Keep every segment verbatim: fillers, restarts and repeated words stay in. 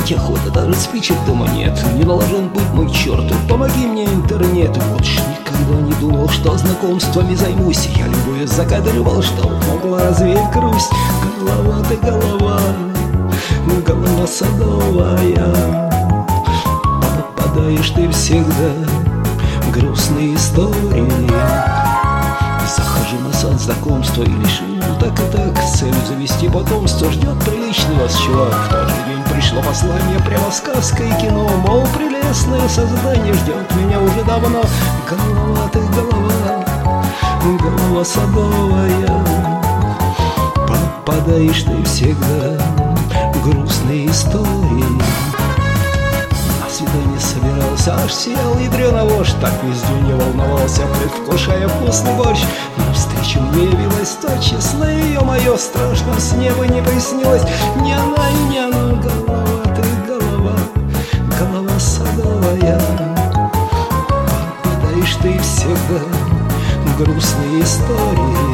спать охота, даже спичек дома нет. Не наложен быть мой черт, помоги мне, интернет. Вот ж никогда не думал, что знакомствами займусь. Я любую загадывал, что могла развеять грусть. Голова ты голова, голова садовая, попадаешь ты всегда в грустные истории. Захожу на сан знакомства и лишь так и так целью завести потомство. Ждет приличный вас чувак. В тот же день пришло послание, прямо сказка и кино. Мол, прелестное создание ждет меня уже давно. Голова ты голова, голова садовая, попадаешь ты всегда в грустные истории. Свидание собирался, аж сиял ядрёна вождь. Так везде не волновался, предвкушая вкусный борщ. Навстречу мне явилась точно, на ее мое в страшном сне бы не приснилось. Не она и не она, голова ты голова, голова садовая, попадаешь ты всегда в грустные истории.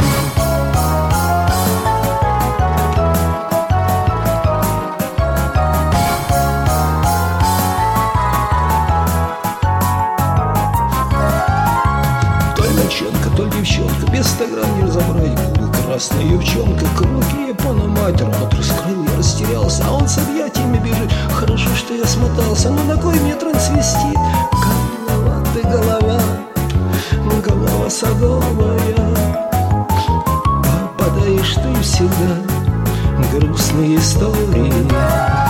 То ли девчонка, без ста грамм не разобрать. Губы красная девчонка, руки Пономать. Рот раскрыл, я растерялся, а он с объятиями бежит. Хорошо, что я смотался, но на кой мне трансвестит? Голова ты голова, голова садовая, попадаешь ты всегда в грустные истории.